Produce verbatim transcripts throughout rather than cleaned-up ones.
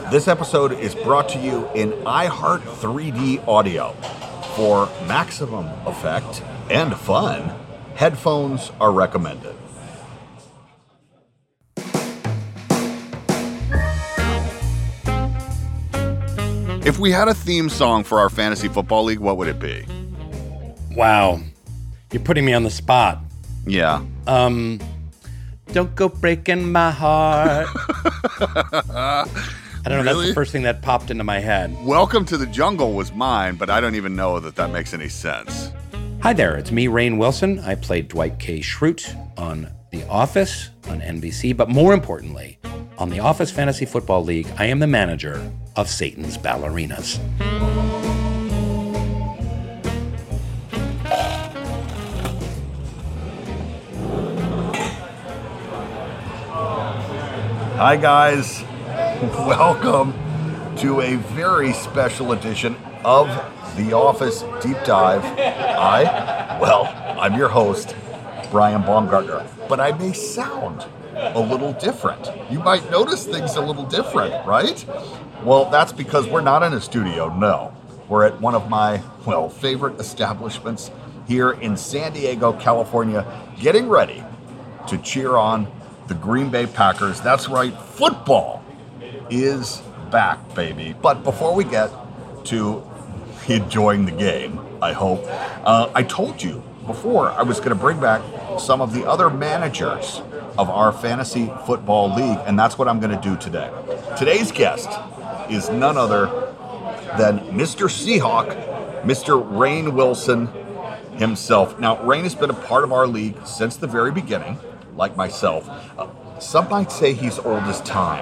This episode is brought to you in iHeart three D Audio. For maximum effect and fun, headphones are recommended. If we had a theme song for our fantasy football league, what would it be? Wow. You're putting me on the spot. Yeah. Um, don't go breaking my heart. I don't know, Really? That's the first thing that popped into my head. Welcome to the Jungle was mine, but I don't even know that that makes any sense. Hi there, it's me, Rainn Wilson. I played Dwight K. Schrute on The Office on N B C, but more importantly, on the Office Fantasy Football League, I am the manager of Satan's Ballerinas. Hi, guys. Welcome to a very special edition of The Office Deep Dive. I, well, I'm your host, Brian Baumgartner, but I may sound a little different. You might notice things a little different, right? Well, that's because we're not in a studio, no. We're at one of my, well, favorite establishments here in San Diego, California, getting ready to cheer on the Green Bay Packers. That's right, football is back, baby. But before we get to enjoying the game, I hope, uh, I told you before I was going to bring back some of the other managers of our fantasy football league, and that's what I'm going to do today. Today's guest is none other than Mister Seahawk, Mister Rainn Wilson himself. Now, Rainn has been a part of our league since the very beginning, like myself. Uh, some might say he's old as time.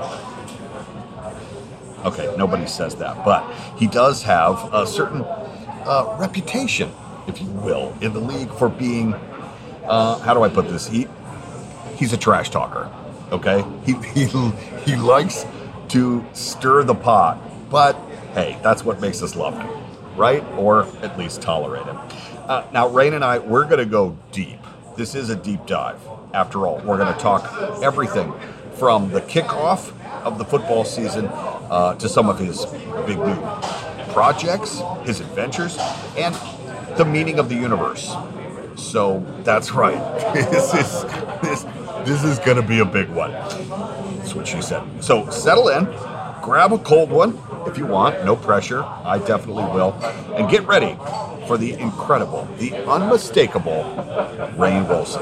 Okay, nobody says that, but he does have a certain uh, reputation, if you will, in the league for being, uh, how do I put this? He he's a trash talker, okay? He, he, he likes to stir the pot, but hey, that's what makes us love him, right? Or at least tolerate him. Uh, now, Rainn and I, we're going to go deep. This is a deep dive. After all, we're going to talk everything from the kickoff of the football season uh, to some of his big new projects, his adventures, and the meaning of the universe. So that's right. This is this this is going to be a big one. That's what she said. So settle in, grab a cold one if you want. No pressure. I definitely will. And get ready for the incredible, the unmistakable Rainn Wilson.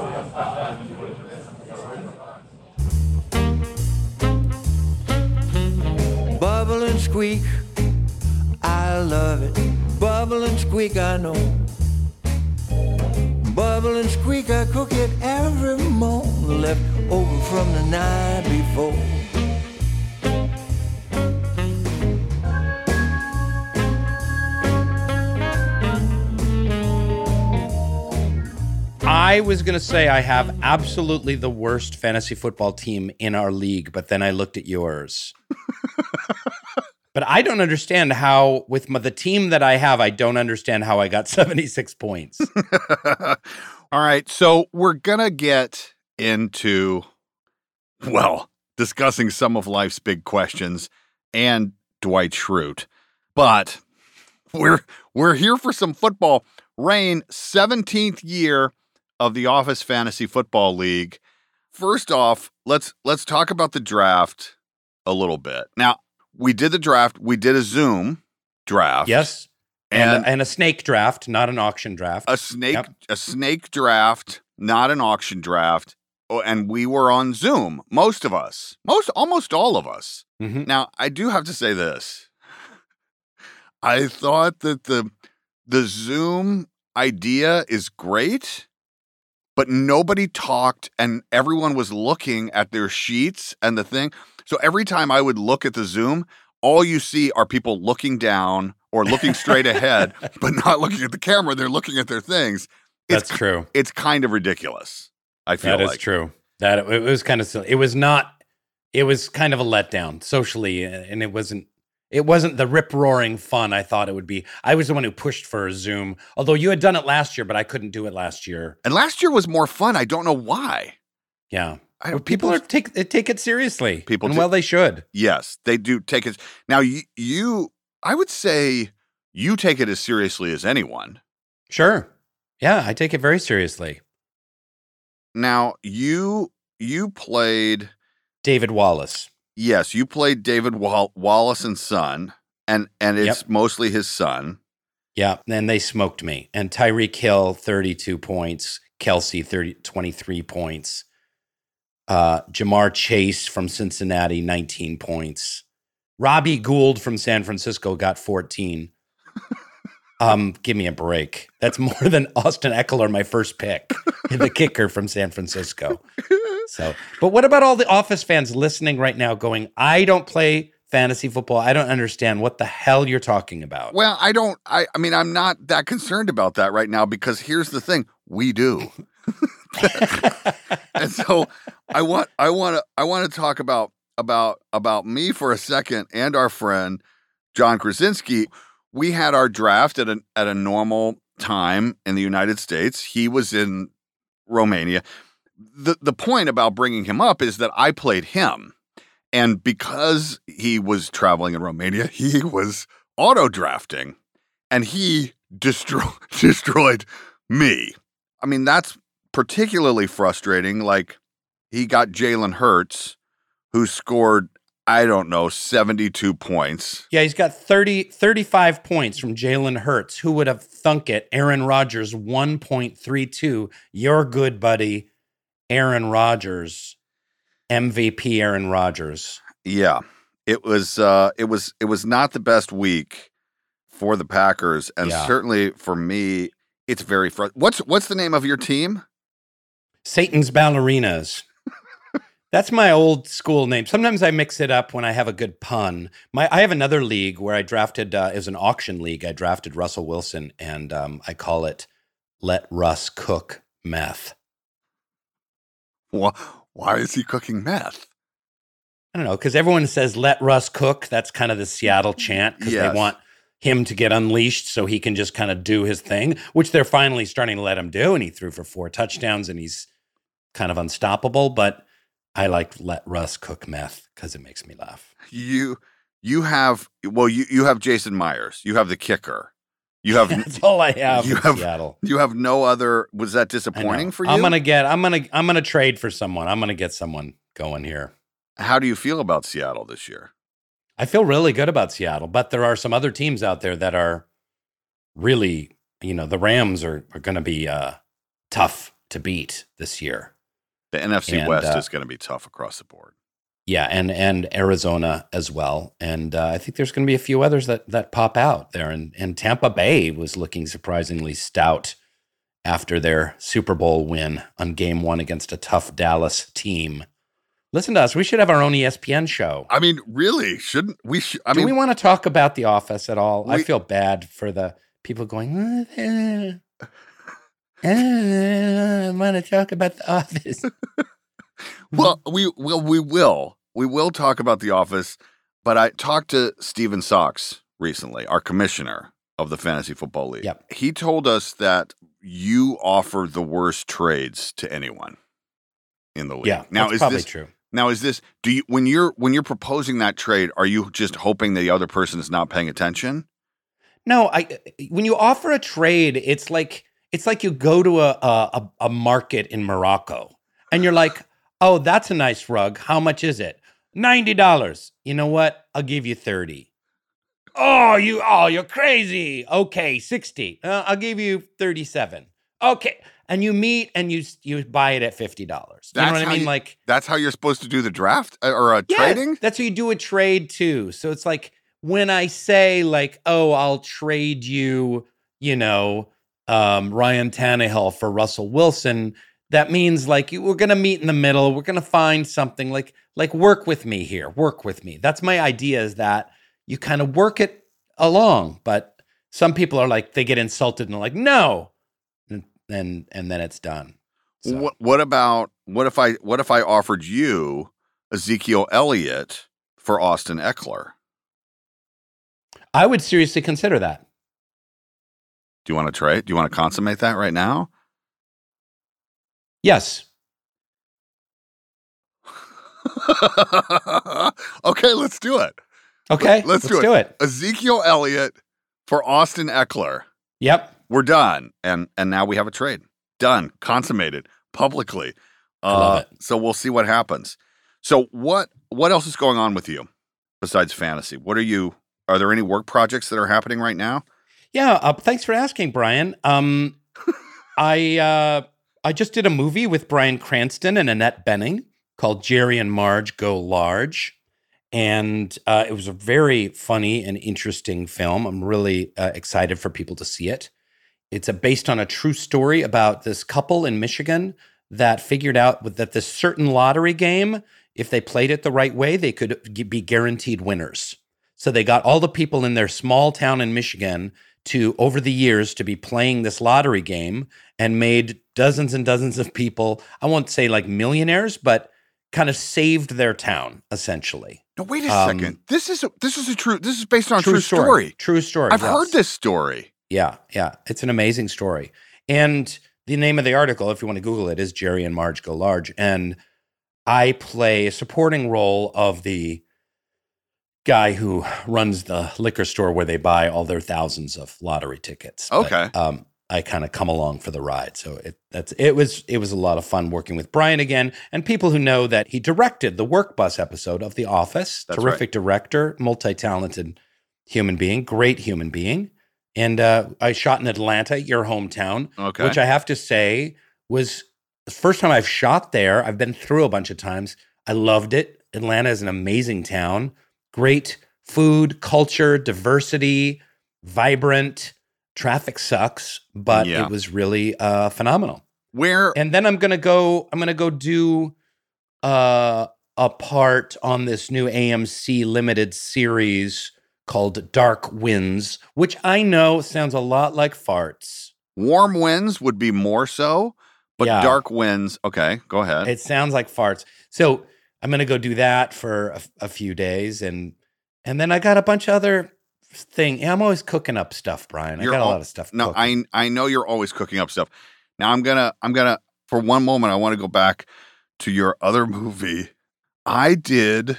Bubble and squeak, I love it. Bubble and squeak, I know. Bubble and squeak, I cook it every morning, left over from the night before. I was going to say I have absolutely the worst fantasy football team in our league, but then I looked at yours. But I don't understand how, with my, the team that I have, I don't understand how I got seventy-six points. All right, so we're going to get into, well, discussing some of life's big questions and Dwight Schrute. But we're we're here for some football. Rainn, seventeenth year of the Office Fantasy Football League. First off, let's let's talk about the draft a little bit. Now, we did the draft. We did a Zoom draft. Yes. And, And, and a snake draft, not an auction draft. a snake Yep. a snake draft, not an auction draft. Oh, and we were on Zoom, most of us. Most almost all of us. Mhm. Now, I do have to say this. I thought that the the Zoom idea is great, but nobody talked and everyone was looking at their sheets and the thing. So every time I would look at the Zoom, all you see are people looking down or looking straight ahead, but not looking at the camera. They're looking at their things. It's, That's true. It's kind of ridiculous, I feel That like. is true. That it was kind of silly. It was not. It was kind of a letdown socially, and it wasn't. It wasn't the rip-roaring fun I thought it would be. I was the one who pushed for a Zoom, although you had done it last year, but I couldn't do it last year. And last year was more fun. I don't know why. Yeah. I, Well, people, people are take they take it seriously. People, and do, well, they should. Yes, they do take it. Now, you, you, I would say, you take it as seriously as anyone. Sure. Yeah, I take it very seriously. Now, you you played David Wallace. Yes, you played David Wall- Wallace and son, and and it's Yep. mostly his son. Yeah, and they smoked me. And Tyreek Hill, thirty-two points. Kelsey, thirty, twenty-three points. Uh, Jamar Chase from Cincinnati, nineteen points. Robbie Gould from San Francisco got fourteen. um, give me a break. That's more than Austin Eckler, my first pick, the kicker from San Francisco. So, but what about all the Office fans listening right now going, I don't play fantasy football. I don't understand what the hell you're talking about. Well, I don't, I, I mean, I'm not that concerned about that right now because here's the thing, we do. And so I want, I want to, I want to talk about, about, about me for a second and our friend, John Krasinski. We had our draft at a, at a normal time in the United States. He was in Romania. The, the point about bringing him up is that I played him. And because he was traveling in Romania, he was auto drafting and he destroy, destroyed me. I mean, that's particularly frustrating. Like, he got Jalen Hurts, who scored, I don't know, seventy-two points. Yeah, he's got thirty, thirty-five points from Jalen Hurts. Who would have thunk it? Aaron Rodgers, one point three two. You're good, buddy. Aaron Rodgers, M V P Aaron Rodgers. Yeah, it was uh, it was it was not the best week for the Packers, and Yeah. certainly for me, it's very frustrating. What's what's the name of your team? Satan's Ballerinas. That's my old school name. Sometimes I mix it up when I have a good pun. My I have another league where I drafted, uh, it was an auction league. I drafted Russell Wilson, and um, I call it Let Russ Cook Meth. Why, why is he cooking meth? I don't know, because everyone says let Russ cook. That's kind of the Seattle chant because Yes. they want him to get unleashed so he can just kind of do his thing, which they're finally starting to let him do. And he threw for four touchdowns and he's kind of unstoppable. But I like let Russ cook meth because it makes me laugh. You you have well you you have Jason Myers. You have the kicker. You have That's all I have you in have- Seattle. you have no other. Was that I know. disappointing for you? I'm gonna get. I'm gonna. I'm gonna trade for someone. I'm gonna get someone going here. How do you feel about Seattle this year? I feel really good about Seattle, but there are some other teams out there that are really, you know, the Rams are, are going to be uh, tough to beat this year. The N F C And, West uh, is going to be tough across the board. Yeah, and and Arizona as well. And uh, I think there's going to be a few others that that pop out there. And, and Tampa Bay was looking surprisingly stout after their Super Bowl win on game one against a tough Dallas team. Listen to us. We should have our own E S P N show. I mean, really, shouldn't we? Sh- I Do mean, we want to talk about The Office at all? I we- feel bad for the people going, "Uh, uh, uh, I want to talk about The Office. well, we well we will we will talk about The Office. But I talked to Steven Sox recently, our commissioner of the Fantasy Football League. Yep. He told us that you offer the worst trades to anyone in the league. Yeah, now that's is probably this true. now is this do you when you're when you're proposing that trade? Are you just hoping the other person is not paying attention? No, I. When you offer a trade, it's like it's like you go to a a, a market in Morocco, and you're like, "Oh, that's a nice rug. How much is it? Ninety dollars. You know what? I'll give you thirty. Oh, you oh, you're crazy. Okay, sixty. Uh, I'll give you thirty-seven. Okay, and you meet and you you buy it at fifty dollars. You know That's what I how mean? you- like. That's how you're supposed to do the draft uh, or uh, Yeah, trading? that's how you do a trade too. So it's like when I say like, oh, I'll trade you, you know, um, Ryan Tannehill for Russell Wilson. That means like you- we're gonna meet in the middle. We're gonna find something like like work with me here. Work with me. That's my idea. Is that you kind of work it along. But some people are like they get insulted and they're like no, and and, and then it's done. So. What, what about what if I what if I offered you Ezekiel Elliott for Austin Eckler? I would seriously consider that. Do you want to trade? Do you want to consummate that right now? Yes. Okay, let's do it. Okay, Let's, let's do, do it. it. Ezekiel Elliott for Austin Eckler. Yep. We're done. And and now we have a trade. Done. Consummated. Publicly. Uh, I love it. So we'll see what happens. So what what else is going on with you besides fantasy? What are you, are there any work projects that are happening right now? Yeah, uh, thanks for asking, Brian. Um, I uh, I just did a movie with Bryan Cranston and Annette Bening called Jerry and Marge Go Large. And uh, it was a very funny and interesting film. I'm really uh, excited for people to see it. It's a, based on a true story about this couple in Michigan that figured out with, that this certain lottery game, if they played it the right way, they could g- be guaranteed winners. So they got all the people in their small town in Michigan to, over the years, to be playing this lottery game and made dozens and dozens of people, I won't say like millionaires, but kind of saved their town, essentially. No, wait a Um, second. This is a, this is a true. This is based on a True true story. story. True story. I've yes. heard this story. Yeah, yeah. It's an amazing story. And the name of the article, if you want to Google it, is Jerry and Marge Go Large. And I play a supporting role of the guy who runs the liquor store where they buy all their thousands of lottery tickets. But, Okay. um, I kind of come along for the ride. So it that's it was it was a lot of fun working with Brian again. And people who know that he directed the Work Bus episode of The Office. That's Terrific right. director, multi-talented human being, great human being. And uh, I shot in Atlanta, your hometown, Okay. which I have to say was the first time I've shot there. I've been through a bunch of times. I loved it. Atlanta is an amazing town. Great food, culture, diversity, vibrant. Traffic sucks, but Yeah. it was really uh, phenomenal. Where And then I'm gonna go. I'm gonna go do uh, a part on this new A M C limited series called Dark Winds, which I know sounds a lot like farts. warm winds would be more so, but Yeah. dark winds. Okay, go ahead. It sounds like farts. So I'm gonna go do that for a, a few days, and and then I got a bunch of other thing. I'm always cooking up stuff, Brian. I You're got a al- lot of stuff. No, cooking. I I know you're always cooking up stuff. Now I'm gonna I'm gonna for one moment I want to go back to your other movie. I did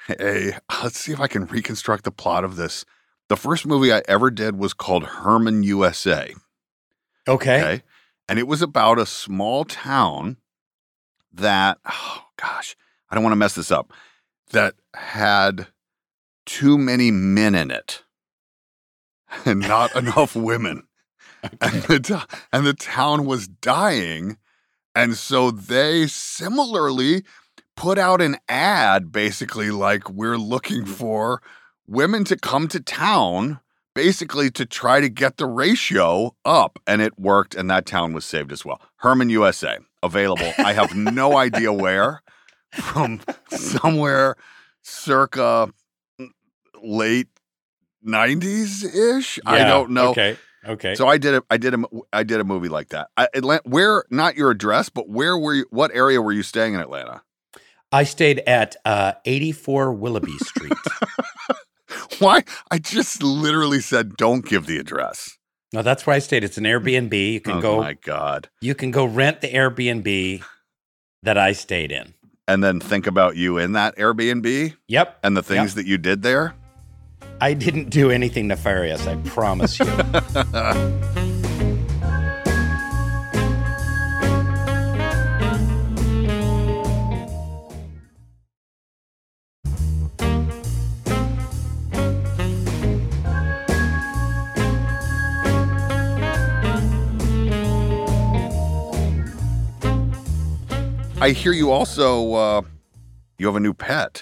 a let's see if I can reconstruct the plot of this. The first movie I ever did was called Herman U S A. Okay. Okay. And it was about a small town that, oh gosh, I don't want to mess this up, that had too many men in it and not enough women. And, the to- and the town was dying. And so they similarly put out an ad, basically like, we're looking for women to come to town, basically to try to get the ratio up. And it worked, and that town was saved as well. Herman U S A, available. I have no idea where, from somewhere circa late nineties-ish. I Yeah, don't know. Okay. Okay. So I did a, I did a, I did a movie like that. I, Atlanta, where, not your address, but where were you, what area were you staying in Atlanta? I stayed at uh, eighty-four Willoughby Street. Why? I just literally said, don't give the address. No, that's where I stayed. It's an Airbnb. You can Oh go. my God. You can go rent the Airbnb that I stayed in. And then think about you in that Airbnb Yep. and the things Yep. that you did there. I didn't do anything nefarious. I promise you. I hear you also, uh, you have a new pet.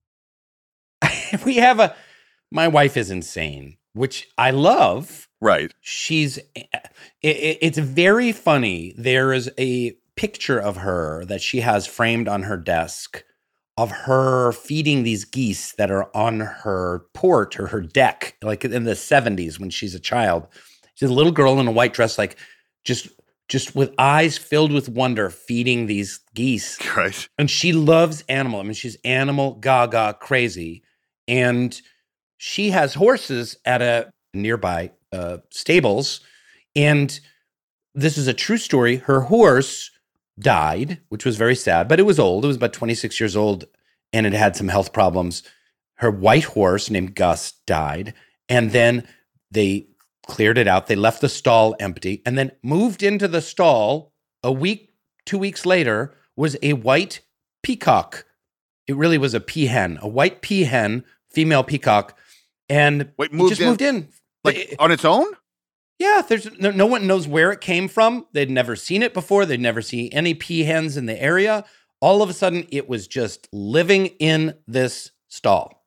we have a. My wife is insane, which I love. Right. She's. It, it, it's very funny. There is a picture of her that she has framed on her desk of her feeding these geese that are on her port or her deck, like in the seventies when she's a child. She's a little girl in a white dress, like just just with eyes filled with wonder, feeding these geese. Right. And she loves animal. I mean, she's animal gaga crazy. And she has horses at a nearby uh, stables. And this is a true story. Her horse died, which was very sad, but it was old. It was about twenty-six years old. and it had some health problems. Her white horse named Gus died, and then they cleared it out. They left the stall empty, and then moved into the stall a week, two weeks later, was a white peacock. It really was a peahen, a white peahen, female peacock, and Wait, it moved just in, moved in. like It- on its own? yeah, there's no, no one knows where it came from. They'd never seen it before. They'd never seen any peahens in the area. All of a sudden, it was just living in this stall.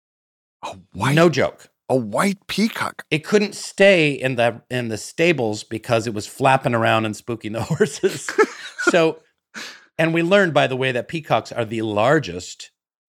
A white, No joke. a white peacock. It couldn't stay in the in the stables because it was flapping around and spooking the horses. So, and we learned, by the way, that peacocks are the largest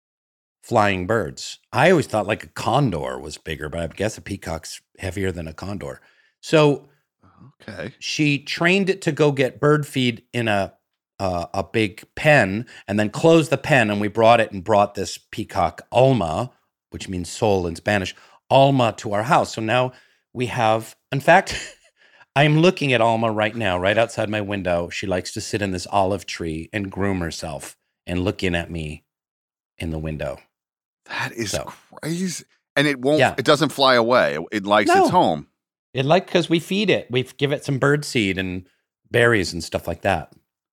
flying birds. I always thought like a condor was bigger, but I guess a peacock's heavier than a condor. So Okay. she trained it to go get bird feed in a uh, a big pen, and then closed the pen. And we brought it and brought this peacock Alma, which means soul in Spanish, Alma, to our house. So now we have, in fact, I'm looking at Alma right now, right outside my window. She likes to sit in this olive tree and groom herself and look in at me in the window. That is So. crazy. And it won't, Yeah. it doesn't fly away. It, it likes No. its home. It like because we feed it, we give it some bird seed and berries and stuff like that.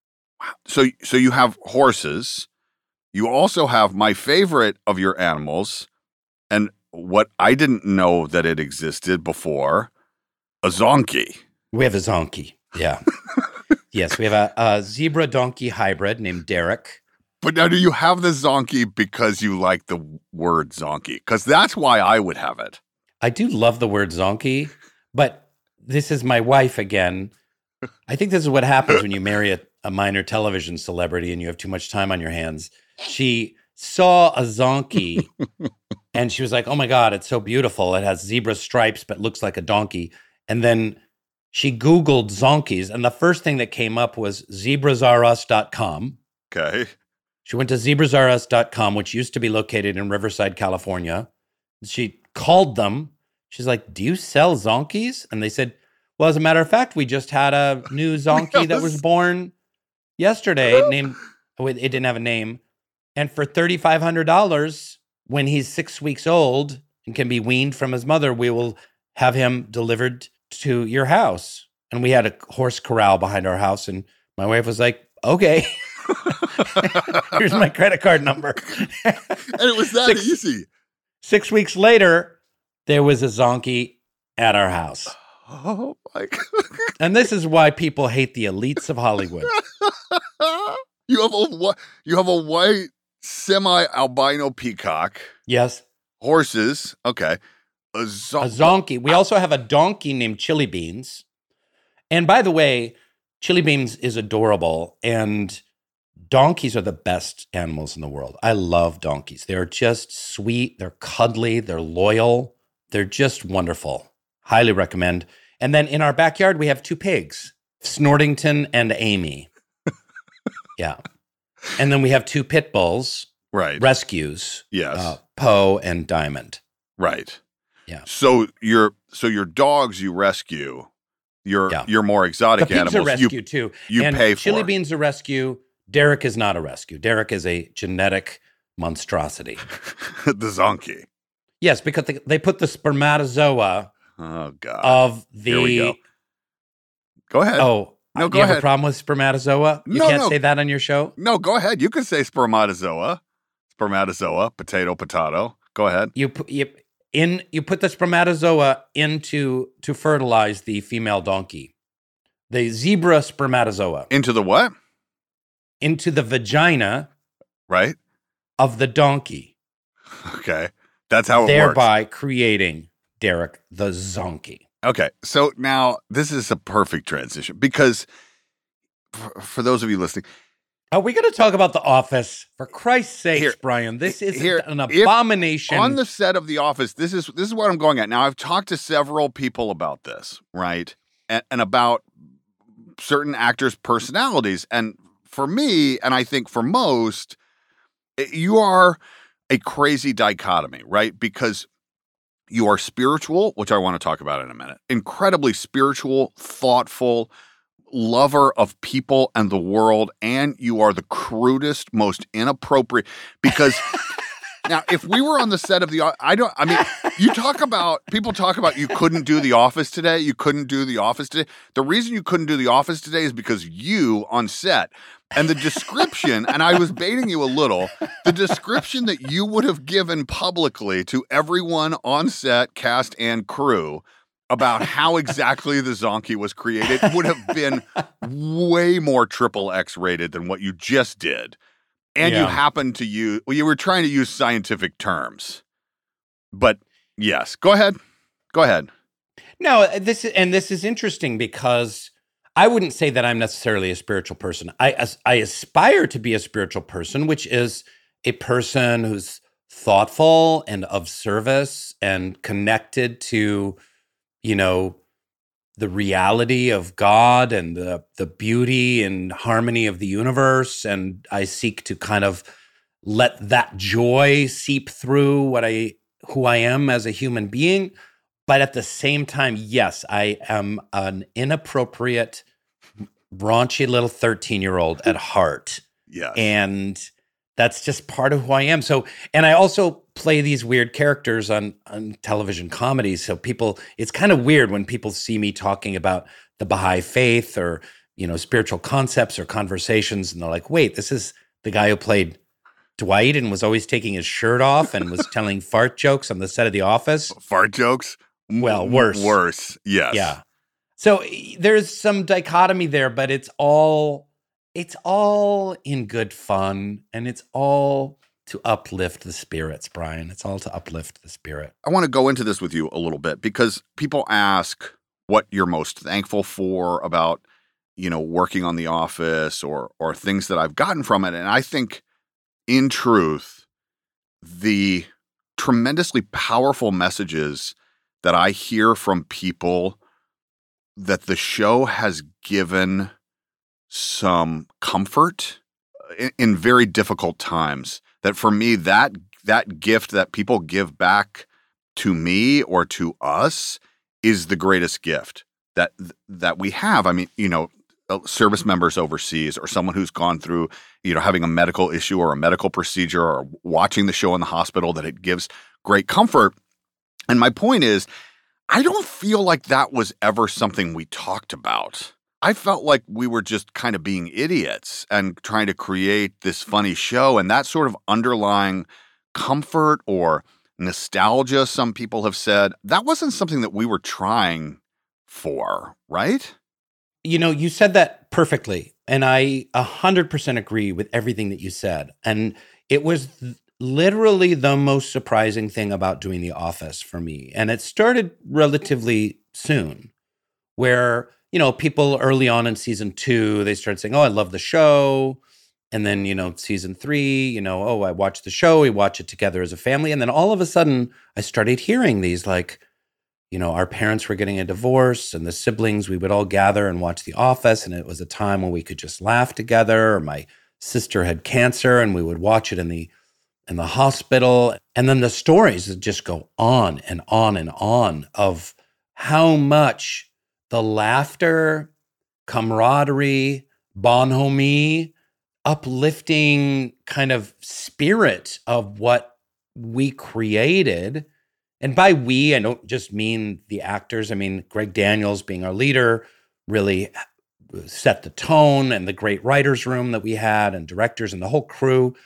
So, so you have horses. You also have my favorite of your animals, and what I didn't know that it existed before, a zonkey. We have a zonkey. Yeah. Yes, we have a, a zebra donkey hybrid named Derek. But now, do you have the zonkey because you like the word zonkey? Because that's why I would have it. I do love the word zonkey, but this is my wife again. I think this is what happens when you marry a, a minor television celebrity and you have too much time on your hands. She saw a zonkey and she was like, oh my God, it's so beautiful. It has zebra stripes, but looks like a donkey. And then she Googled zonkies, and the first thing that came up was zebras are us dot com. Okay. She went to zebras are us dot com, which used to be located in Riverside, California. She called them. She's like, do you sell zonkies? And they said, well, as a matter of fact, we just had a new zonkey that was born yesterday named, oh, it it didn't have a name. And for three thousand five hundred dollars, when he's six weeks old and can be weaned from his mother, we will have him delivered to your house. And we had a horse corral behind our house. And my wife was like, okay. Here's my credit card number. And it was that Six- easy. Six weeks later, there was a zonkey at our house. Oh my God. And this is why people hate the elites of Hollywood. You have a whi- you have a white semi albino peacock, Yes, horses. Okay. A, zo- a zonkey. We also have a donkey named Chili Beans. And by the way, Chili Beans is adorable, and donkeys are the best animals in the world. I love donkeys. They're just sweet, they're cuddly, they're loyal, they're just wonderful. Highly recommend. And then in our backyard, we have two pigs, Snortington and Amy. Yeah. And then we have two pit bulls, right. rescues, Yes. uh, Poe and Diamond. Right. Yeah. So your so your dogs you rescue, your Yeah. your more The exotic pigs animals are rescue you too. you and pay Chili for. Beans a rescue. Derek is not a rescue. Derek is a genetic monstrosity. the zonkey. Yes, because they, they put the spermatozoa Oh God. of the. Here we go. Go ahead. Oh, No, do go you have ahead. a problem with spermatozoa? You No, can't no. say that on your show? No, go ahead. You can say spermatozoa. Spermatozoa, potato, potato. Go ahead. You put you in you put the spermatozoa into to fertilize the female donkey. The zebra spermatozoa Into the what? into the vagina Right? of the donkey, Okay. That's how it works. thereby creating Derek the zonkey. Okay, so now this is a perfect transition because for, for those of you listening, Are we going to talk about The Office? For Christ's sakes, Here- Brian, this is here, an if- abomination. on the set of The Office, this is this is what I'm going at. Now, I've talked to several people about this, right, and, and about certain actors' personalities, and for me, and I think for most, it- you are a crazy dichotomy, right? Because you are spiritual, which I want to talk about in a minute. Incredibly spiritual, thoughtful, lover of people and the world, and you are the crudest, most inappropriate, because now, if we were on the set of the, I don't, I mean, you talk about, people talk about you couldn't do The Office today. You couldn't do The Office today. The reason you couldn't do The Office today is because you on set and the description, and I was baiting you a little, the description that you would have given publicly to everyone on set, cast, and crew about how exactly the Zonkey was created would have been way more triple X rated than what you just did. And yeah. you happened to use, well, you were trying to use scientific terms. But yes, go ahead. Go ahead. No, this is, and this is interesting because I wouldn't say that I'm necessarily a spiritual person. I, I aspire to be a spiritual person, which is a person who's thoughtful and of service and connected to, you know, the reality of God and the the beauty and harmony of the universe. And I seek to kind of let that joy seep through what I who I am as a human being. But at the same time, yes, I am an inappropriate, raunchy little thirteen-year-old at heart. Yes. And that's just part of who I am. So, and I also play these weird characters on, on television comedies. So people, it's kind of weird when people see me talking about the Baha'i faith or, you know, spiritual concepts or conversations. And they're like, wait, this is the guy who played Dwight and was always taking his shirt off and was telling fart jokes on the set of The Office. Fart jokes? Well, worse. Worse, yes. Yeah. So there's some dichotomy there, but it's all, it's all in good fun, and it's all to uplift the spirits, Brian. It's all to uplift the spirit. I want to go into this with you a little bit because people ask what you're most thankful for about, you know, working on The Office or or things that I've gotten from it. And I think, in truth, the tremendously powerful messages that I hear from people that the show has given some comfort in, in very difficult times, that for me, that that gift that people give back to me or to us is the greatest gift that that we have. I mean, you know, service members overseas or someone who's gone through, you know, having a medical issue or a medical procedure or watching the show in the hospital, that it gives great comfort. And my point is, I don't feel like that was ever something we talked about. I felt like we were just kind of being idiots and trying to create this funny show, and that sort of underlying comfort or nostalgia, some people have said, that wasn't something that we were trying for, right? You know, you said that perfectly, and I one hundred percent agree with everything that you said. And it was th- literally the most surprising thing about doing The Office for me. And it started relatively soon, where, you know, people early on in season two, they started saying, oh, I love the show. And then, you know, season three, you know, oh, I watched the show. We watch it together as a family. And then all of a sudden, I started hearing these, like, you know, our parents were getting a divorce and the siblings, we would all gather and watch The Office. And it was a time when we could just laugh together. Or my sister had cancer and we would watch it in the in the hospital. And then the stories would just go on and on and on of how much the laughter, camaraderie, bonhomie, uplifting kind of spirit of what we created. And by we, I don't just mean the actors. I mean, Greg Daniels being our leader really set the tone, and the great writers' room that we had and directors and the whole crew.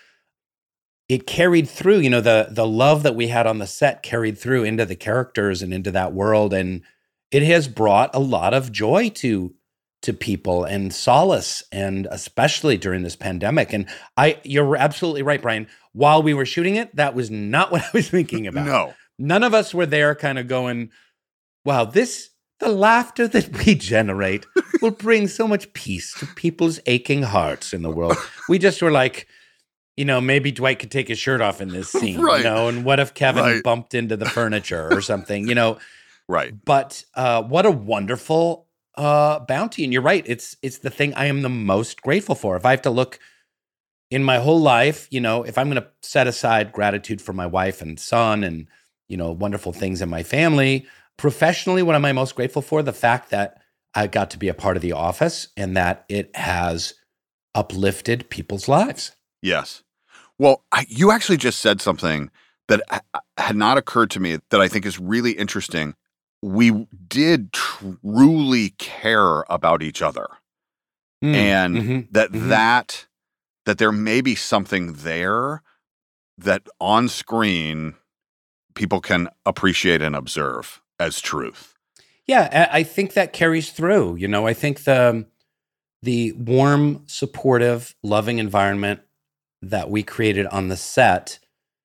It carried through, you know, the the love that we had on the set carried through into the characters and into that world. And it has brought a lot of joy to to people and solace, and especially during this pandemic. And I, you're absolutely right, Brian. While we were shooting it, that was not what I was thinking about. No. None of us were there kind of going, wow, this, the laughter that we generate will bring so much peace to people's aching hearts in the world. We just were like, you know, maybe Dwight could take his shirt off in this scene, right. you know, and what if Kevin right. bumped into the furniture or something, you know? Right. But uh, what a wonderful uh, bounty. And you're right. It's, it's the thing I am the most grateful for. If I have to look in my whole life, you know, if I'm going to set aside gratitude for my wife and son and, you know, wonderful things in my family, professionally, what am I most grateful for? The fact that I got to be a part of The Office and that it has uplifted people's lives. Yes. Well, I, you actually just said something that ha- had not occurred to me that I think is really interesting. We did truly care about each other. Mm, and mm-hmm, that mm-hmm. that that there may be something there that on screen people can appreciate and observe as truth. Yeah, I I think that carries through. You know, I think the the warm, supportive, loving environment that we created on the set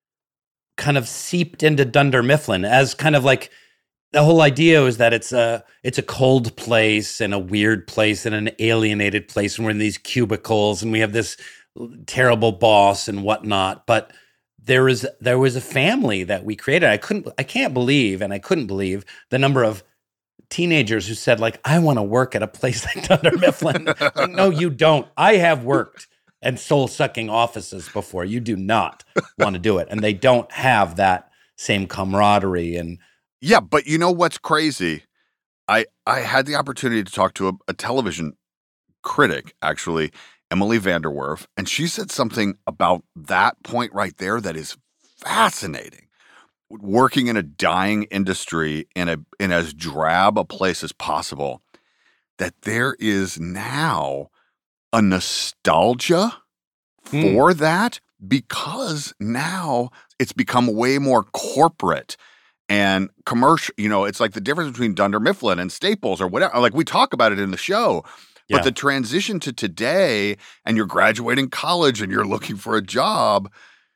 kind of seeped into Dunder Mifflin as kind of like the whole idea was that it's a it's a cold place and a weird place and an alienated place, and we're in these cubicles and we have this terrible boss and whatnot. But there is there was a family that we created. I couldn't I can't believe and I couldn't believe the number of teenagers who said, like, I want to work at a place like Dunder Mifflin. Like, no, you don't. I have worked in soul-sucking offices before. You do not want to do it. And they don't have that same camaraderie. And Yeah, but you know what's crazy? I I had the opportunity to talk to a, a television critic, actually, Emily Vanderwerf, and she said something about that point right there that is fascinating. Working in a dying industry in a in as drab a place as possible, that there is now a nostalgia Mm. for that because now it's become way more corporate and commercial. You know, it's like the difference between Dunder Mifflin and Staples or whatever. Like, we talk about it in the show, but Yeah. the transition to today, and you're graduating college and you're looking for a job,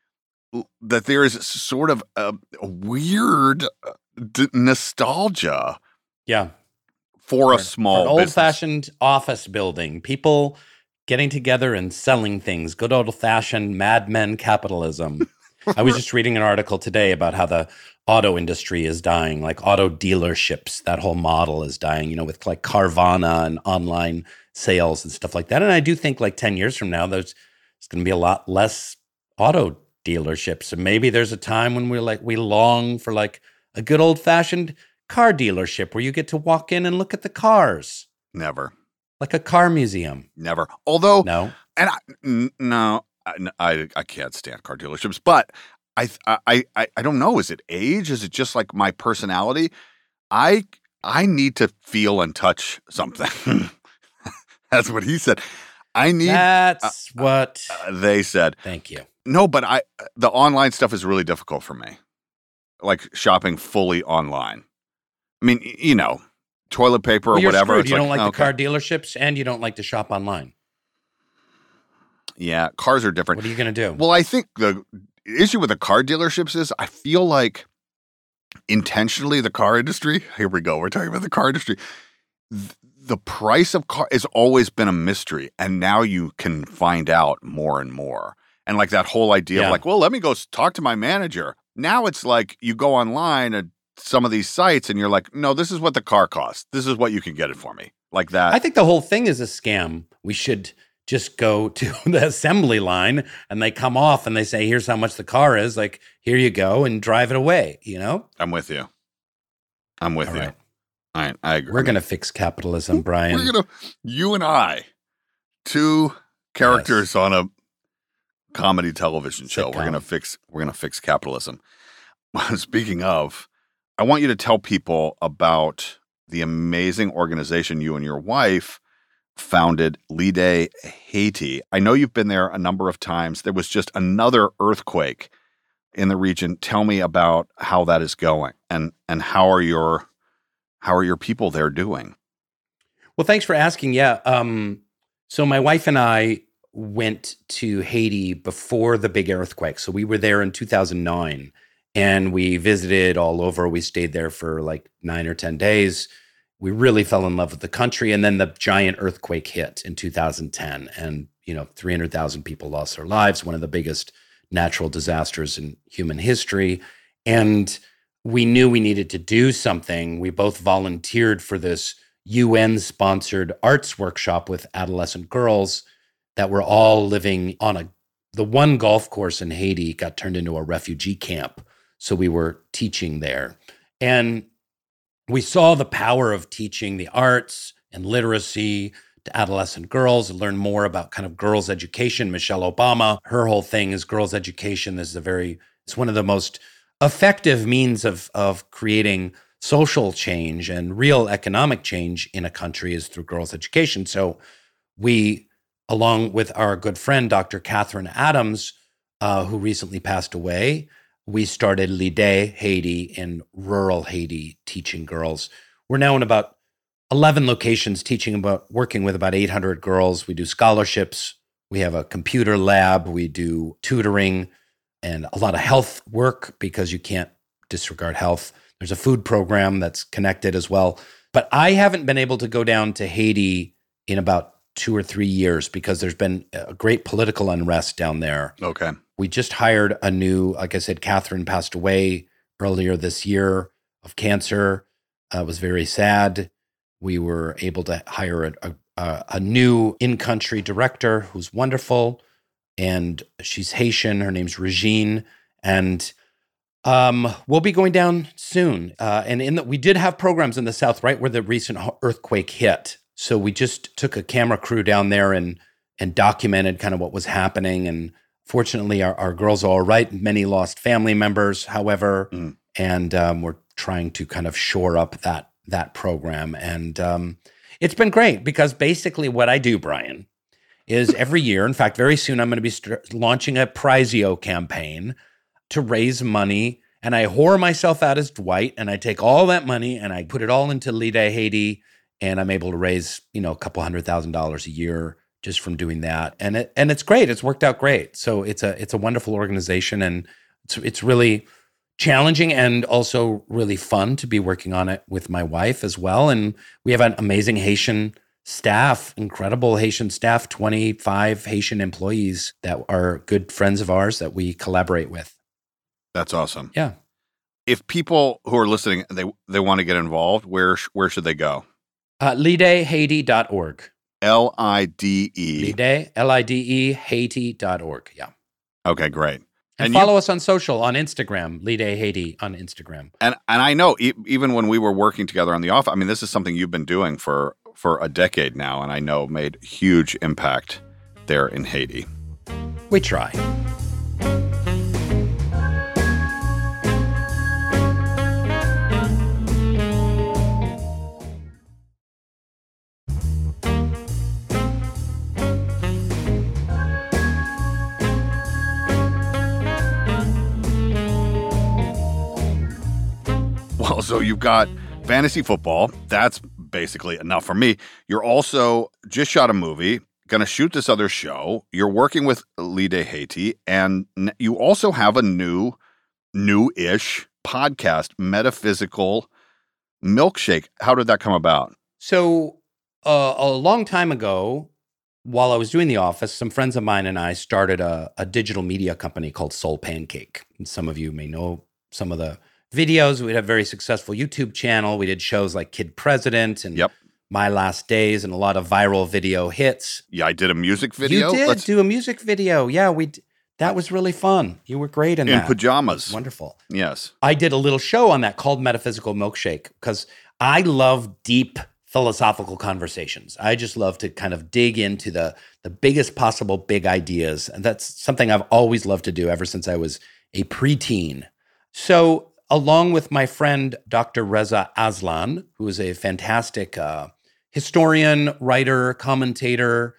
l- that there is sort of a, a weird uh, d- nostalgia yeah, for a for small an business. old-fashioned office building, people getting together and selling things, good old-fashioned Mad Men capitalism. I was just reading an article today about how the auto industry is dying, like auto dealerships. That whole model is dying, you know, with like Carvana and online sales and stuff like that. And I do think like ten years from now, there's, there's going to be a lot less auto dealerships. And maybe there's a time when we're like, we long for like a good old-fashioned car dealership where you get to walk in and look at the cars, Never, like a car museum. never. Although, No. and I, n- no, I, I, I can't stand car dealerships, but I, I, I, I don't know. Is it age? Is it just like my personality? I, I need to feel and touch something. That's what he said. I need. That's what uh, they said. Thank you. No, but I, the online stuff is really difficult for me. Like shopping fully online. I mean, y- you know, toilet paper or Well, you're whatever. screwed. It's You don't like okay. the car dealerships and you don't like to shop online. Yeah, cars are different. What are you going to do? Well, I think the issue with the car dealerships is I feel like intentionally the car industry, here we go, we're talking about the car industry. th- The price of car has always been a mystery, and now you can find out more and more. And like that whole idea Yeah. of like, well, let me go s- talk to my manager. Now it's like you go online at some of these sites and you're like, no, this is what the car costs. This is what you can get it for me. Like that. I think the whole thing is a scam. We should just go to the assembly line and they come off and they say, here's how much the car is. Like, here you go, and drive it away, you know? I'm with you. I'm with All you. right. All right, I agree. We're going to fix capitalism, Brian. We're gonna, you and I, two characters on a comedy television show. We're Sitcom. gonna fix. We're gonna fix capitalism. Speaking of, I want you to tell people about the amazing organization you and your wife founded, Lide Haiti. I know you've been there a number of times. There was just another earthquake in the region. Tell me about how that is going, and and how are your how are your people there doing? Well, thanks for asking. Yeah. Um, so my wife and I went to Haiti before the big earthquake. So we were there in two thousand nine and we visited all over. We stayed there for like nine or ten days. We really fell in love with the country. And then the giant earthquake hit in two thousand ten. And, you know, three hundred thousand people lost their lives, one of the biggest natural disasters in human history. And we knew we needed to do something. We both volunteered for this U N-sponsored arts workshop with adolescent girls that were all living on a, the one golf course in Haiti got turned into a refugee camp. So we were teaching there. And we saw the power of teaching the arts, and literacy to adolescent girls, learn more about kind of girls' education. Michelle Obama, her whole thing is girls' education is a very, it's one of the most effective means of, of creating social change and real economic change in a country is through girls' education. So we, along with our good friend, Doctor Catherine Adams, uh, who recently passed away, we started L'Idée Haiti in rural Haiti, teaching girls. We're now in about eleven locations, teaching about, working with about eight hundred girls. We do scholarships. We have a computer lab. We do tutoring and a lot of health work because you can't disregard health. There's a food program that's connected as well. But I haven't been able to go down to Haiti in about two or three years because there's been a great political unrest down there. Okay. We just hired a new, like I said, Catherine passed away earlier this year of cancer. Uh, it was very sad. We were able to hire a, a, a new in-country director who's wonderful, and she's Haitian. Her name's Regine, and um, we'll be going down soon. Uh, and in the, we did have programs in the South right where the recent earthquake hit. So we just took a camera crew down there and and documented kind of what was happening. And fortunately, our, our girls are all right. Many lost family members, however, mm. and um, we're trying to kind of shore up that that program. And um, it's been great because basically what I do, Brian, is every year, in fact, very soon I'm going to be st- launching a Prizeo campaign to raise money. And I whore myself out as Dwight, and I take all that money and I put it all into L'Idée Haiti, and I'm able to raise, you know, a couple hundred thousand dollars a year just from doing that. And it and it's great. It's worked out great. So it's a it's a wonderful organization, and it's it's really challenging and also really fun to be working on it with my wife as well. And we have an amazing Haitian staff, incredible Haitian staff, twenty-five Haitian employees that are good friends of ours that we collaborate with. That's awesome. Yeah. If people who are listening, they they want to get involved, where where should they go? Uh, L'Idée Haiti dot org. L I D E. L'Idée, L I D E, Haiti dot org. Yeah. Okay, great. And, and follow you, us on social, on Instagram, L'Idée Haiti on Instagram. And and I know e- even when we were working together on the office, I mean, this is something you've been doing for, for a decade now, and I know made huge impact there in Haiti. We try. So you've got fantasy football. That's basically enough for me. You're also just shot a movie, going to shoot this other show. You're working with L'Idée Haiti, and you also have a new, new-ish podcast, Metaphysical Milkshake. How did that come about? So uh, a long time ago, while I was doing The Office, some friends of mine and I started a, a digital media company called Soul Pancake. And some of you may know some of the videos. We had a very successful YouTube channel. We did shows like Kid President and yep. My Last Days and a lot of viral video hits. Yeah, I did a music video. You did Let's... do a music video. Yeah, we d- that was really fun. You were great in, in that. In pajamas. Wonderful. Yes. I did a little show on that called Metaphysical Milkshake because I love deep philosophical conversations. I just love to kind of dig into the the biggest possible big ideas. And that's something I've always loved to do ever since I was a preteen. So along with my friend, Doctor Reza Aslan, who is a fantastic uh, historian, writer, commentator,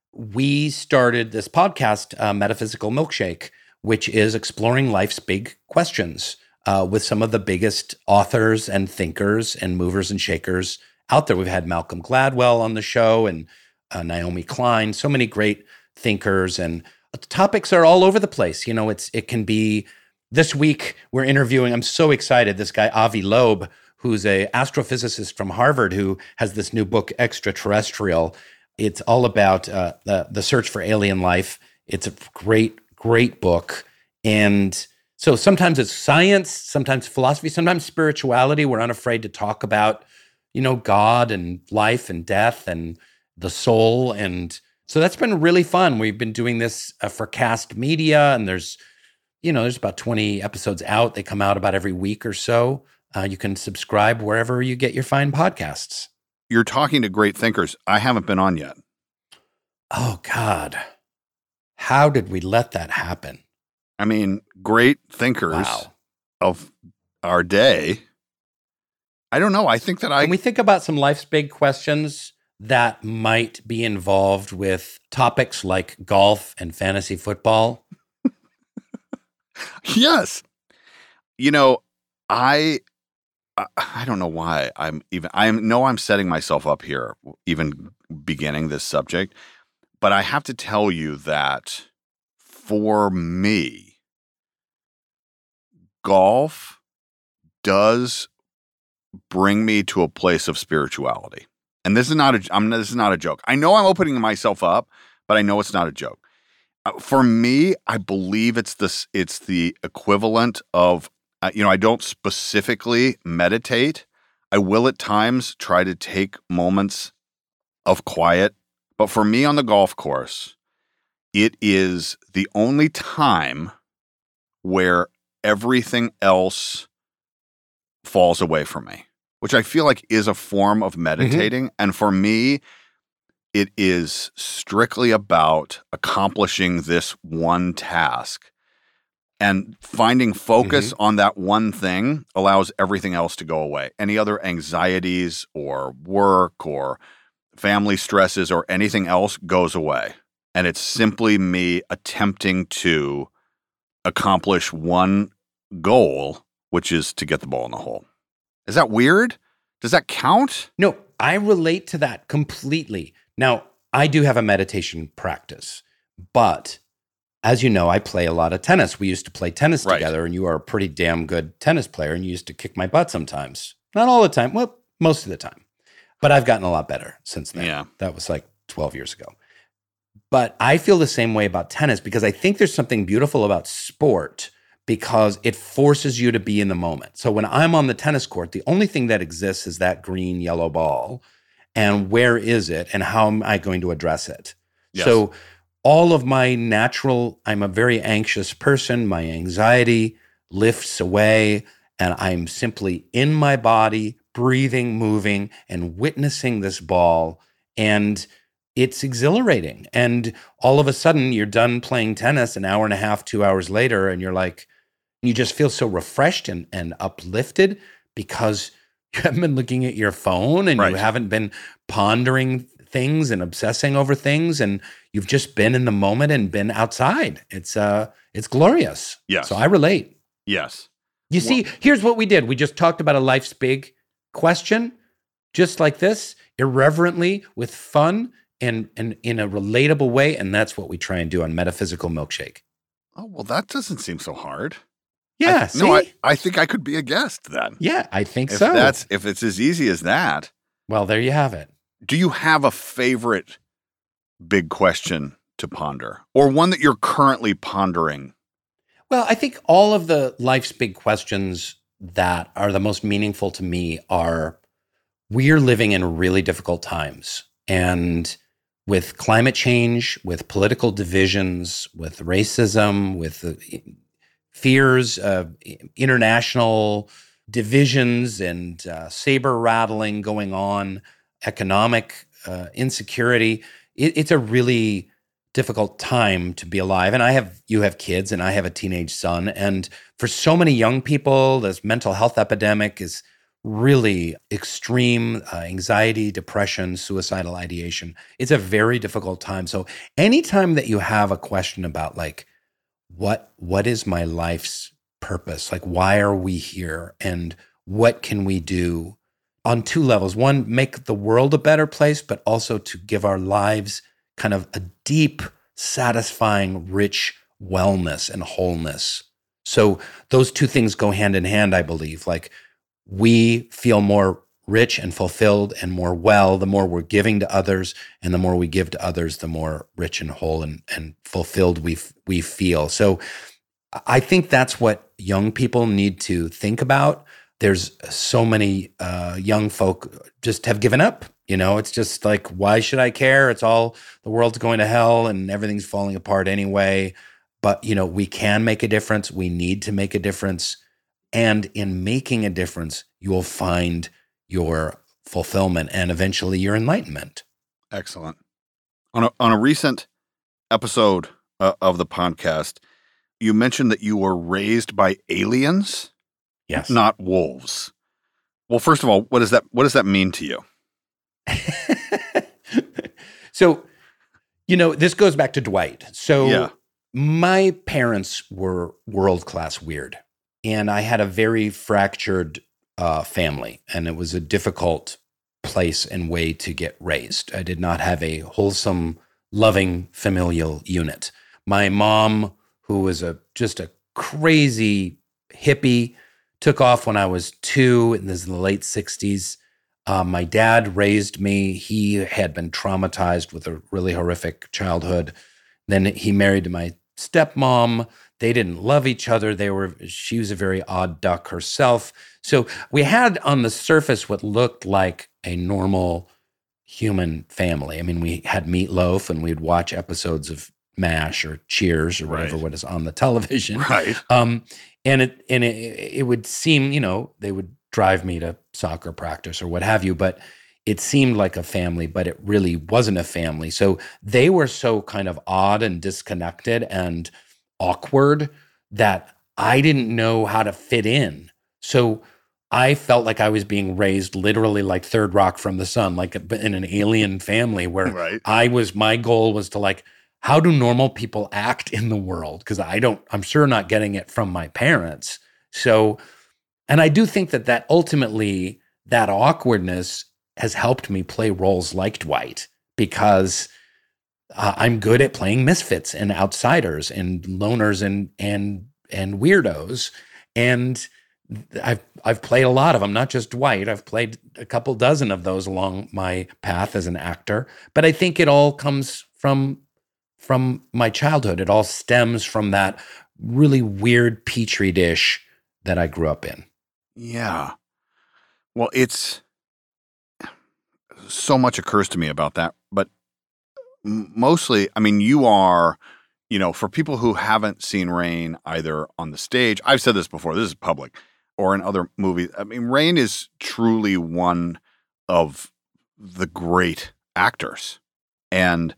we started this podcast, uh, Metaphysical Milkshake, which is exploring life's big questions uh, with some of the biggest authors and thinkers and movers and shakers out there. We've had Malcolm Gladwell on the show and uh, Naomi Klein, so many great thinkers, and the topics are all over the place. You know, it's it can be. This week, we're interviewing, I'm so excited, this guy, Avi Loeb, who's a astrophysicist from Harvard who has this new book, Extraterrestrial. It's all about uh, the, the search for alien life. It's a great, great book. And so sometimes it's science, sometimes philosophy, sometimes spirituality. We're unafraid to talk about, you know, God and life and death and the soul. And so that's been really fun. We've been doing this uh, for Cast Media, and there's You know, there's about twenty episodes out. They come out about every week or so. Uh, you can subscribe wherever you get your fine podcasts. you're talking to great thinkers. I haven't been on yet. Oh, God. How did we let that happen? I mean, great thinkers Wow. of our day. I don't know. I think that I Can we think about some life's big questions that might be involved with topics like golf and fantasy football? Yes. You know, I I- I don't know why I'm even I know I'm setting myself up here even beginning this subject, but I have to tell you that for me, golf does bring me to a place of spirituality. And this is not a I'm this is not a joke. I know I'm opening myself up, but I know it's not a joke. Uh, for me, I believe it's this it's the equivalent of uh, you know, I don't specifically meditate. I will at times try to take moments of quiet, but for me on the golf course, it is the only time where everything else falls away from me, which I feel like is a form of meditating. And for me, it is strictly about accomplishing this one task. And finding focus on that one thing allows everything else to go away. Any other anxieties or work or family stresses or anything else goes away. And it's simply me attempting to accomplish one goal, which is to get the ball in the hole. Is that weird? Does that count? No, I relate to that completely. Now, I do have a meditation practice, but as you know, I play a lot of tennis. We used to play tennis Right. together, and you are a pretty damn good tennis player, and you used to kick my butt sometimes. Not all the time, well, most of the time. But I've gotten a lot better since then. Yeah. That was like twelve years ago. But I feel the same way about tennis because I think there's something beautiful about sport because it forces you to be in the moment. So when I'm on the tennis court, the only thing that exists is that green, yellow ball. And where is it? And how am I going to address it? Yes. So all of my natural, I'm a very anxious person. My anxiety lifts away, and I'm simply in my body, breathing, moving, and witnessing this ball. And it's exhilarating. And all of a sudden, you're done playing tennis an hour and a half, two hours later, and you're like, you just feel so refreshed and, and uplifted because you haven't been looking at your phone and Right. you haven't been pondering things and obsessing over things, and you've just been in the moment and been outside. It's uh, it's glorious. Yes. So I relate. Yes. You Well- see, here's what we did. We just talked about a life's big question, just like this, irreverently, with fun and and in a relatable way, and that's what we try and do on Metaphysical Milkshake. Oh, well, that doesn't seem so hard. Yeah, I, see? no, I, I think I could be a guest then. yeah, I think If so. that's if it's as easy as that. Well, there you have it. Do you have a favorite big question to ponder or one that you're currently pondering? Well, I think all of the life's big questions that are the most meaningful to me are we're living in really difficult times. And with climate change, with political divisions, with racism, with the fears of international divisions and uh, saber rattling going on, economic uh, insecurity, it, it's a really difficult time to be alive. And I have, you have kids and I have a teenage son. And for so many young people, this mental health epidemic is really extreme uh, anxiety, depression, suicidal ideation. It's a very difficult time. So anytime that you have a question about like, what, what is my life's purpose? Like, why are we here? And what can we do on two levels? One, make the world a better place, but also to give our lives kind of a deep, satisfying, rich wellness and wholeness. So those two things go hand in hand, I believe. Like we feel more rich and fulfilled and more well, the more we're giving to others, and the more we give to others, the more rich and whole and, and fulfilled we we feel. So I think that's what young people need to think about. There's so many uh, young folk just have given up. You know, it's just like, why should I care? It's all, the world's going to hell and everything's falling apart anyway. But, you know, we can make a difference. We need to make a difference. And in making a difference, you will find your fulfillment and eventually your enlightenment. Excellent. On a, on a recent episode uh, of the podcast, you mentioned that you were raised by aliens, Yes. not wolves. Well, first of all, what does that what does that mean to you? So, you know, this goes back to Dwight. So Yeah. my parents were world-class weird, and I had a very fractured uh, family, and it was a difficult place and way to get raised. I did not have a wholesome, loving, familial unit. My mom, who was a just a crazy hippie, took off when I was two, and this is in the late sixties. Um, my dad raised me. He had been traumatized with a really horrific childhood. Then he married my stepmom. They didn't love each other. They were. She was a very odd duck herself. So we had on the surface what looked like a normal human family. I mean, we had meatloaf, and we'd watch episodes of MASH or Cheers or whatever Right. what is on the television. Right. Um, and it and it, it would seem, you know, they would drive me to soccer practice or what have you, but it seemed like a family, but it really wasn't a family. So they were so kind of odd and disconnected and awkward that I didn't know how to fit in. So I felt like I was being raised literally like Third Rock from the Sun, like in an alien family where Right. I was, my goal was to like, how do normal people act in the world? Because I don't, I'm sure not getting it from my parents. So, and I do think that that ultimately, that awkwardness has helped me play roles like Dwight, because uh, I'm good at playing misfits and outsiders and loners and and and weirdos. And I've I've played a lot of them, not just Dwight. I've played a couple dozen of those along my path as an actor. But I think it all comes from from my childhood. It all stems from that really weird petri dish that I grew up in. Yeah. Well, it's so much occurs to me about that, but m- mostly, I mean, you are, you know, for people who haven't seen Rainn either on the stage, I've said this before, this is public, or in other movies. I mean, Rainn is truly one of the great actors. And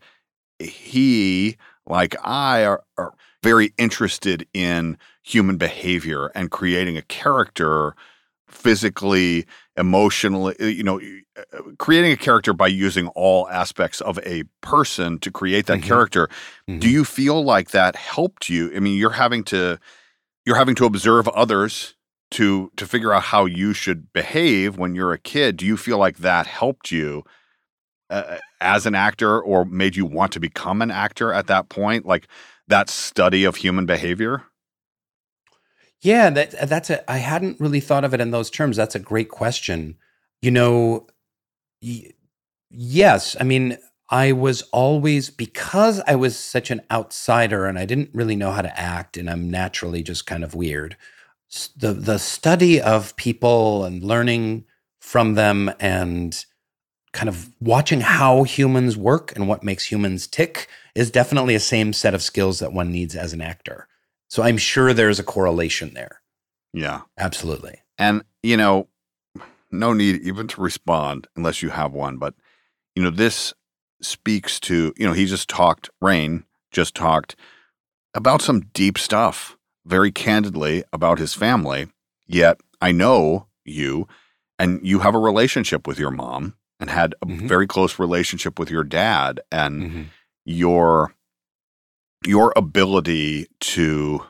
he, like I, are, are very interested in human behavior and creating a character physically, emotionally, you know, creating a character by using all aspects of a person to create that Mhm. character. Mhm. Do you feel like that helped you? I mean, you're having to you're having to observe others to to figure out how you should behave when you're a kid. Do you feel like that helped you uh, as an actor, or made you want to become an actor at that point? Like that study of human behavior? Yeah, that that's a I hadn't really thought of it in those terms. That's a great question. You know, y- yes, I mean, I was always, because I was such an outsider and I didn't really know how to act, and I'm naturally just kind of weird. s- The the study of people and learning from them and kind of watching how humans work and what makes humans tick is definitely a same set of skills that one needs as an actor. So I'm sure there's a correlation there. Yeah. Absolutely. And, you know, no need even to respond unless you have one. But, you know, this speaks to, you know, he just talked, Rainn just talked about some deep stuff very candidly about his family. Yet I know you, and you have a relationship with your mom and had a Mhm. very close relationship with your dad, and Mhm. your your ability to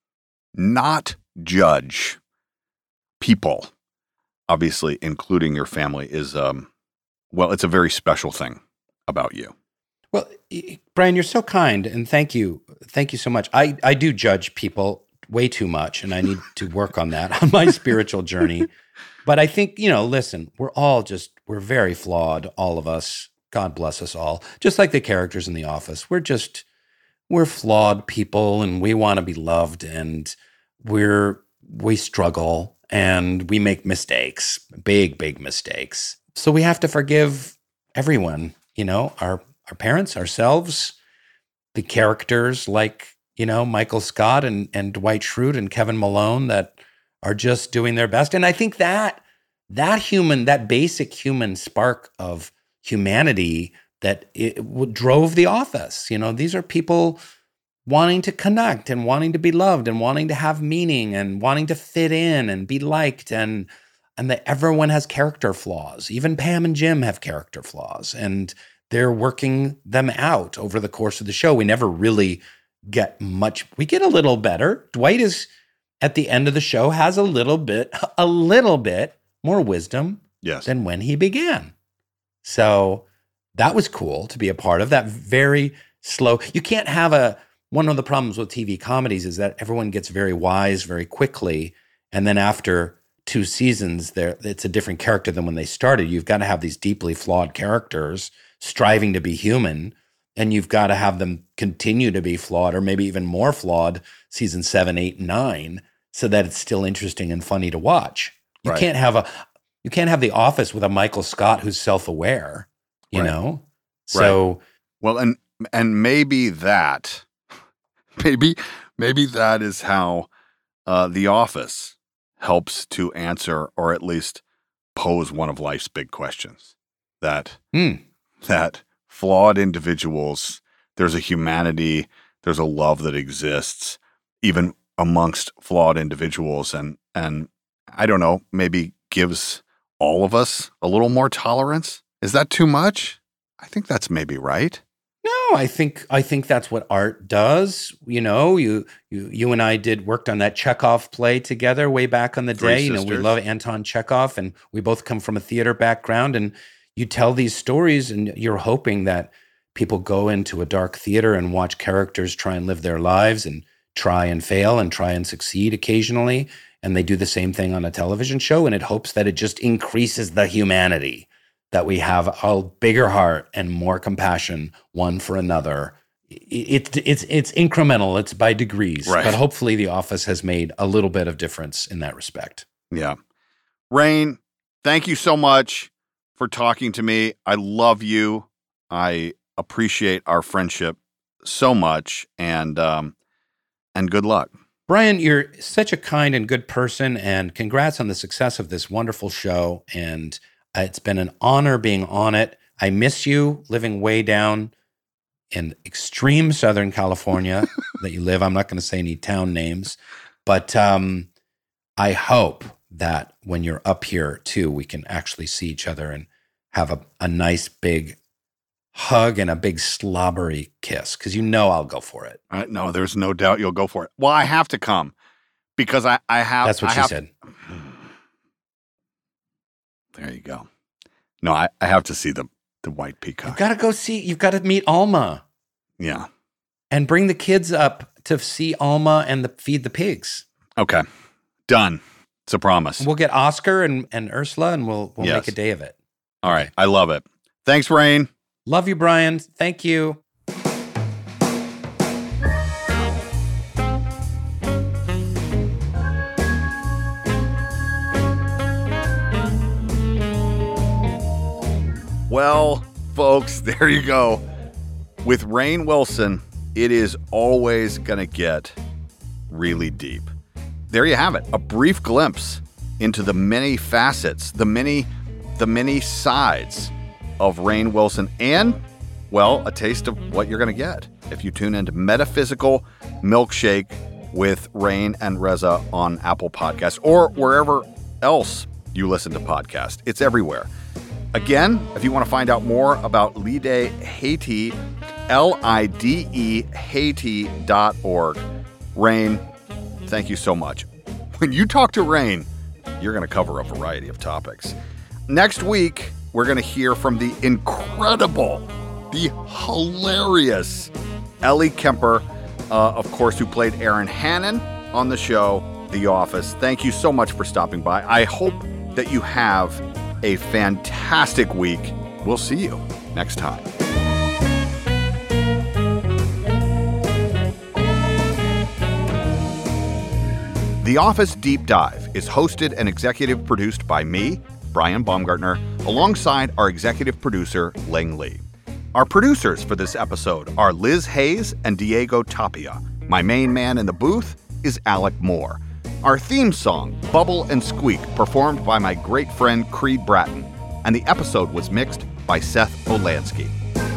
not judge people, obviously including your family, is um well, it's a very special thing about you. Well, y- Brian, you're so kind, and thank you. Thank you so much. I, I do judge people way too much, and I need to work on that on my spiritual journey. But I think, you know, listen, we're all just, we're very flawed, all of us. God bless us all. Just like the characters in The Office. We're just, we're flawed people, and we want to be loved, and we're, we struggle, and we make mistakes, big, big mistakes. So we have to forgive everyone, you know, our, our parents, ourselves, the characters like, you know, Michael Scott and, and Dwight Schrute and Kevin Malone that are just doing their best. And I think that that human, that basic human spark of humanity that it, it drove The Office. You know, these are people wanting to connect and wanting to be loved and wanting to have meaning and wanting to fit in and be liked, and and that everyone has character flaws. Even Pam and Jim have character flaws, and they're working them out over the course of the show. We never really get much. We get a little better. Dwight is at the end of the show has a little bit, a little bit more wisdom Yes. than when he began. So that was cool to be a part of that very slow. You can't have a, one of the problems with T V comedies is that everyone gets very wise very quickly. And then after two seasons, there it's a different character than when they started. You've got to have these deeply flawed characters striving to be human, and you've got to have them continue to be flawed, or maybe even more flawed, season seven, eight, nine, so that it's still interesting and funny to watch. You Right. can't have a you can't have The Office with a Michael Scott who's self-aware, you Right. know? So Well, and and maybe that, maybe maybe that is how uh, The Office helps to answer, or at least pose, one of life's big questions. That hmm, that flawed individuals, there's a humanity, there's a love that exists, even amongst flawed individuals, and and I don't know, maybe gives all of us a little more tolerance. Is that too much? I think that's maybe right. no, I think I think that's what art does. You know, you you you and I did worked on that Chekhov play together way back on the Three day. You know, we Sisters. love Anton Chekhov, and we both come from a theater background, and you tell these stories and you're hoping that people go into a dark theater and watch characters try and live their lives and try and fail and try and succeed occasionally. And they do the same thing on a television show, and it hopes that it just increases the humanity, that we have a bigger heart and more compassion one for another. It, it, it's it's incremental, it's by degrees, Right. but hopefully The Office has made a little bit of difference in that respect. Yeah. Rain, thank you so much for talking to me. I love you. I appreciate our friendship so much, and um, and good luck. Brian, you're such a kind and good person, and congrats on the success of this wonderful show. And uh, it's been an honor being on it. I miss you living way down in extreme Southern California that you live. I'm not going to say any town names, but um, I hope that when you're up here too, we can actually see each other and have a, a nice big hug and a big slobbery kiss, because you know I'll go for it. Uh, no, there's no doubt you'll go for it. Well, I have to come because I, I have. That's what I she have- said. There you go. No, I, I have to see the, the white peacock. You've got to go see, you've got to meet Alma Yeah. and bring the kids up to see Alma and the feed the pigs. Okay. Done. It's a promise. We'll get Oscar and, and Ursula, and we'll we'll Yes. make a day of it. All right. I love it. Thanks, Rain. Love you, Brian. Thank you. Well, folks, there you go. With Rainn Wilson, it is always going to get really deep. There you have it, a brief glimpse into the many facets, the many, the many sides of Rainn Wilson, and, well, a taste of what you're going to get if you tune into Metaphysical Milkshake with Rain and Reza on Apple Podcasts or wherever else you listen to podcasts. It's everywhere. Again, if you want to find out more about Lide Haiti, L I D E Haiti dot org. Rain, thank you so much. When you talk to Rain, you're going to cover a variety of topics. Next week, we're going to hear from the incredible, the hilarious Ellie Kemper, uh, of course, who played Erin Hannon on the show, The Office. Thank you so much for stopping by. I hope that you have a fantastic week. We'll see you next time. The Office Deep Dive is hosted and executive produced by me, Brian Baumgartner, alongside our executive producer, Ling Lee. Our producers for this episode are Liz Hayes and Diego Tapia. My main man in the booth is Alec Moore. Our theme song, Bubble and Squeak, performed by my great friend Creed Bratton, and the episode was mixed by Seth Olansky.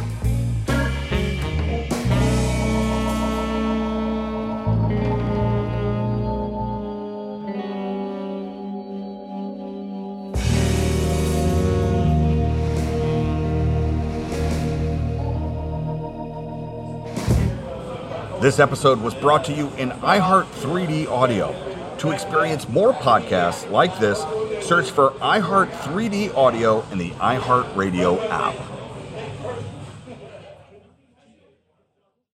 This episode was brought to you in iHeart three D Audio. To experience more podcasts like this, search for iHeart three D Audio in the iHeartRadio app.